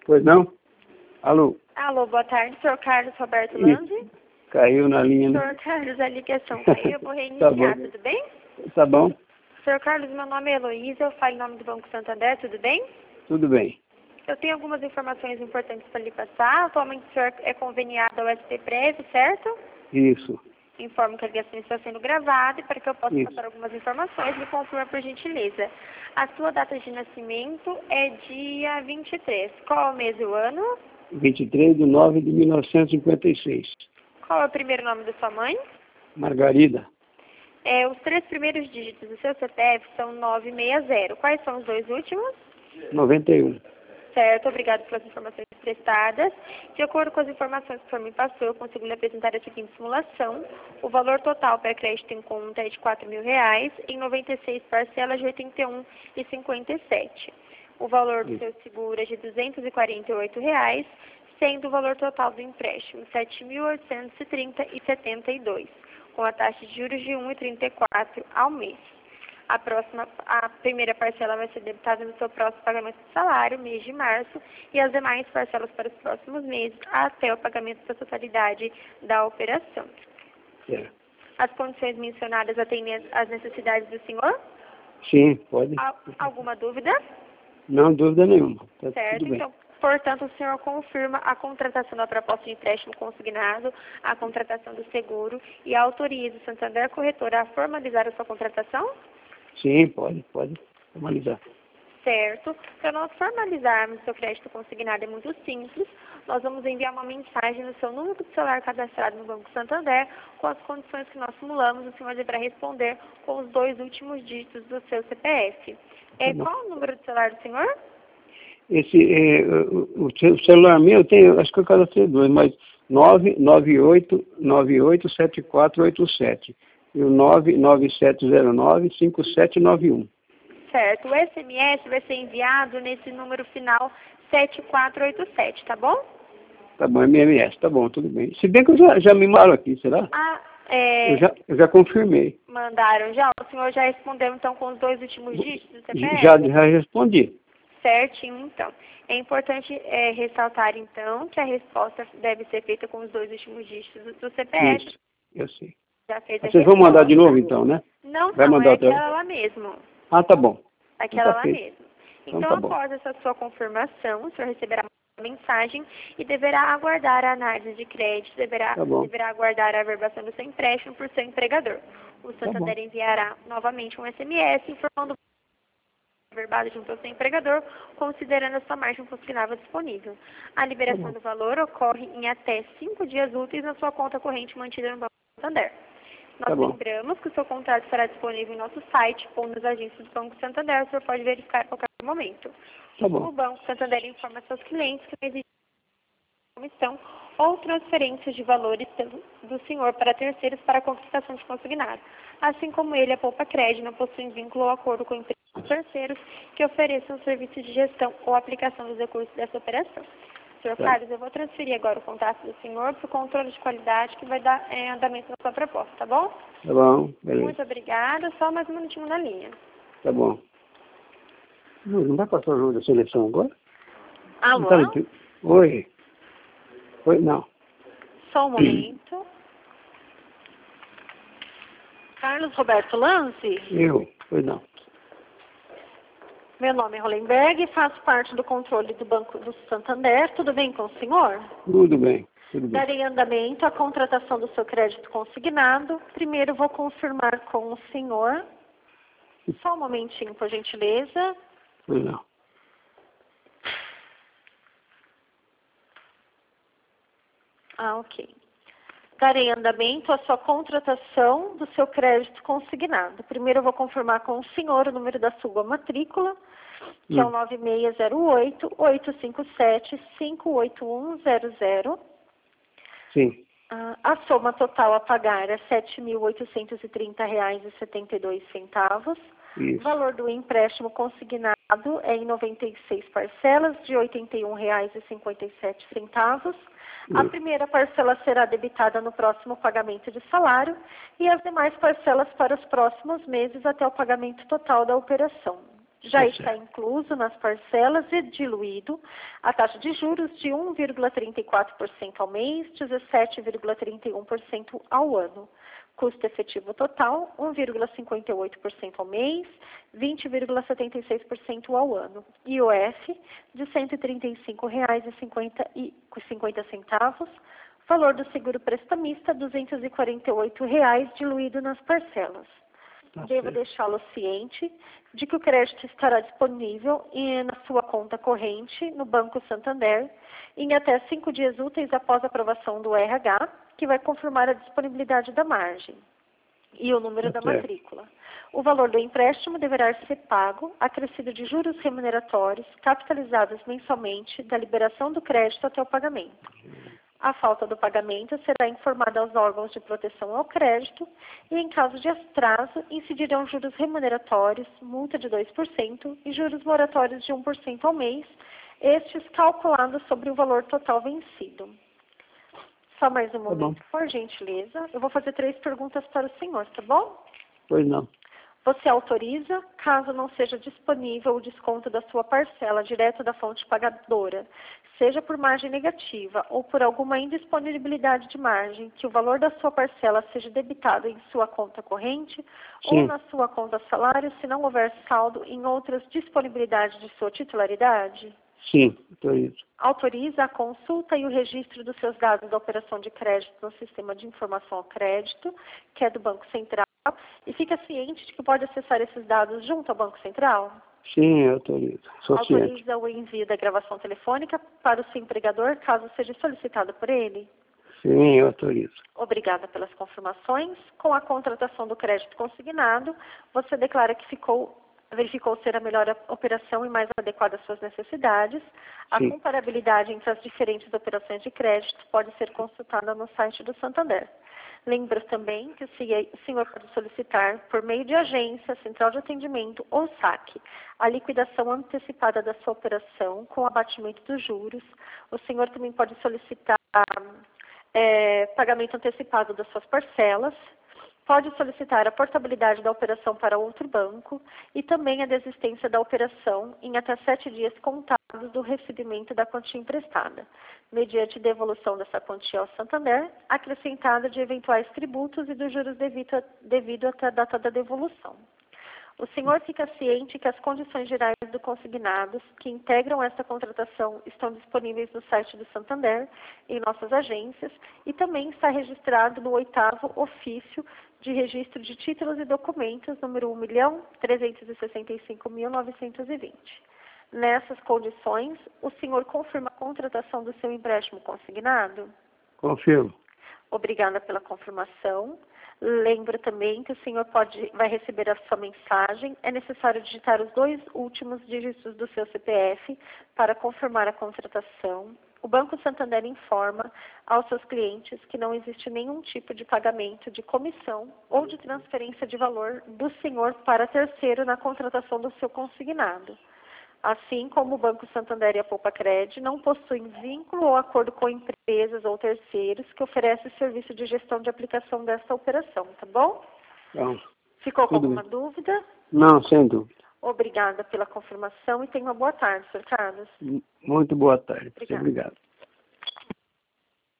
Pois não? Alô? Alô, boa tarde, senhor Carlos Roberto Lanzi. Caiu na linha, né? Senhor Carlos, a ligação caiu, eu vou reiniciar, Tá bom. tudo bem? Tá bom? Senhor Carlos, meu nome é Heloísa, eu falo em nome do Banco Santander, tudo bem? Tudo bem. Eu tenho algumas informações importantes para lhe passar. Atualmente o senhor é conveniado ao SPPrev, certo? Isso. Informo que a ligação está sendo gravada e para que eu possa Isso. passar algumas informações, me confirma por gentileza. A sua data de nascimento é dia 23. Qual é o mês e o ano? 23/9/1956. Qual é o primeiro nome da sua mãe? Margarida. Os 3 primeiros dígitos do seu CPF são 960. Quais são os 2 últimos? 91. Certo, obrigado pelas informações prestadas. De acordo com as informações que o senhor me passou, eu consigo lhe apresentar a seguinte simulação. O valor total para crédito em conta é de R$4.000, em 96 parcelas de R$81,57. O valor do seu seguro é de R$248, sendo o valor total do empréstimo R$7.830,72, com a taxa de juros de 1,34 ao mês. A primeira parcela vai ser debitada no seu próximo pagamento de salário, mês de março, e as demais parcelas para os próximos meses, até o pagamento da totalidade da operação. É. As condições mencionadas atendem às necessidades do senhor? Sim, pode. Alguma dúvida? Não, dúvida nenhuma. Tá Certo, tudo bem. então, portanto, o senhor confirma a contratação da proposta de empréstimo consignado, a contratação do seguro e autoriza o Santander Corretora a formalizar a sua contratação? Sim, pode formalizar. Certo. Para nós formalizarmos o seu crédito consignado é muito simples. Nós vamos enviar uma mensagem no seu número de celular cadastrado no Banco Santander com as condições que nós simulamos. O senhor deverá responder com os 2 últimos dígitos do seu CPF. Qual o número de celular do senhor? O celular meu tem, acho que eu cadastrei 2, mas 998987487 e o 997095791. Certo. O SMS vai ser enviado nesse número final 7487, tá bom? Tá bom, MMS, tá bom, tudo bem. Se bem que eu já me mandaram aqui, será? Eu já confirmei. Mandaram já? O senhor já respondeu então com os 2 últimos dígitos do CPF? Já respondi. Certinho, então. É importante ressaltar, então, que a resposta deve ser feita com os 2 últimos dígitos do CPF. Isso, eu sei. Já fez a Vocês vão mandar de novo, então, né? Não, Vai mandar é aquela lá mesmo. Ah, tá bom. Aquela tá lá feito. mesmo. Então, Então, tá bom. após essa sua confirmação, o senhor receberá uma mensagem e deverá aguardar a análise de crédito, deverá aguardar a averbação do seu empréstimo por seu empregador. O Santander enviará novamente um SMS informando averbado junto ao seu empregador, considerando a sua margem consignável disponível. A liberação do valor ocorre em até 5 dias úteis na sua conta corrente mantida no Banco Santander. Nós lembramos que o seu contrato estará disponível em nosso site ou nas agências do Banco Santander, o senhor pode verificar a qualquer momento. O Banco Santander informa seus clientes que não existe comissão ou transferência de valores do senhor para terceiros para a contratação de consignado. Assim como ele, a Poupa Crédito não possui vínculo ou acordo com empresas terceiros que ofereçam serviço de gestão ou aplicação dos recursos dessa operação. Senhor Carlos, eu vou transferir agora o contato do senhor para o controle de qualidade que vai dar andamento na sua proposta, tá bom? Tá bom, beleza. Muito obrigada. Só mais um minutinho na linha. Tá bom. Não vai passar o jogo da seleção agora? Alô? Oi. Oi, não. Só um momento. Carlos Roberto Lanzi? Pois não. Meu nome é Rolenberg e faço parte do controle do Banco do Santander. Tudo bem com o senhor? Tudo bem. Darei andamento à contratação do seu crédito consignado. Primeiro vou confirmar com o senhor. Só um momentinho, por gentileza. Pois não. Ok. Darei andamento à sua contratação do seu crédito consignado. Primeiro eu vou confirmar com o senhor o número da sua matrícula, que é o 9608-857-58100. Sim. A soma total a pagar é R$ 7.830,72. O valor do empréstimo consignado é em 96 parcelas de R$ 81,57. A primeira parcela será debitada no próximo pagamento de salário e as demais parcelas para os próximos meses até o pagamento total da operação. Já está incluso nas parcelas e diluído a taxa de juros de 1,34% ao mês, 17,31% ao ano. Custo efetivo total, 1,58% ao mês, 20,76% ao ano. IOF, de R$ 135,50. Valor do seguro prestamista, R$ 248,00, diluído nas parcelas. Devo deixá-lo ciente de que o crédito estará disponível na sua conta corrente no Banco Santander em até 5 dias úteis após a aprovação do RH, que vai confirmar a disponibilidade da margem e o número da matrícula. O valor do empréstimo deverá ser pago, acrescido de juros remuneratórios, capitalizados mensalmente da liberação do crédito até o pagamento. A falta do pagamento será informada aos órgãos de proteção ao crédito e, em caso de atraso, incidirão juros remuneratórios, multa de 2% e juros moratórios de 1% ao mês, estes calculados sobre o valor total vencido. Só mais um momento, por gentileza. Eu vou fazer 3 perguntas para o senhor, tá bom? Pois não. Você autoriza, caso não seja disponível o desconto da sua parcela direto da fonte pagadora, seja por margem negativa ou por alguma indisponibilidade de margem, que o valor da sua parcela seja debitado em sua conta corrente ou na sua conta salário, se não houver saldo em outras disponibilidades de sua titularidade? Sim, autorizo. Autoriza a consulta e o registro dos seus dados da operação de crédito no Sistema de Informação ao Crédito, que é do Banco Central, e fica ciente de que pode acessar esses dados junto ao Banco Central? Sim, autorizo. Autoriza o envio da gravação telefônica para o seu empregador, caso seja solicitado por ele? Sim, autorizo. Obrigada pelas confirmações. Com a contratação do crédito consignado, você declara que verificou ser a melhor operação e mais adequada às suas necessidades. A comparabilidade entre as diferentes operações de crédito pode ser consultada no site do Santander. Lembro também que o senhor pode solicitar, por meio de agência, central de atendimento ou saque, a liquidação antecipada da sua operação com abatimento dos juros. O senhor também pode solicitar pagamento antecipado das suas parcelas. Pode solicitar a portabilidade da operação para outro banco e também a desistência da operação em até 7 dias contados do recebimento da quantia emprestada, mediante devolução dessa quantia ao Santander, acrescentada de eventuais tributos e dos juros devido até a data da devolução. O senhor fica ciente que as condições gerais do consignados que integram esta contratação estão disponíveis no site do Santander, em nossas agências, e também está registrado no 8º ofício de registro de títulos e documentos, número 1.365.920. Nessas condições, o senhor confirma a contratação do seu empréstimo consignado? Confirmo. Obrigada pela confirmação. Lembro também que o senhor vai receber a sua mensagem. É necessário digitar os 2 últimos dígitos do seu CPF para confirmar a contratação. O Banco Santander informa aos seus clientes que não existe nenhum tipo de pagamento de comissão ou de transferência de valor do senhor para terceiro na contratação do seu consignado. Assim como o Banco Santander e a Poupacred não possuem vínculo ou acordo com empresas ou terceiros que oferecem serviço de gestão de aplicação dessa operação, tá bom? Então, ficou com alguma dúvida? Não, sem dúvida. Obrigada pela confirmação e tenha uma boa tarde, Sr. Carlos. Muito boa tarde. Obrigada. Obrigado.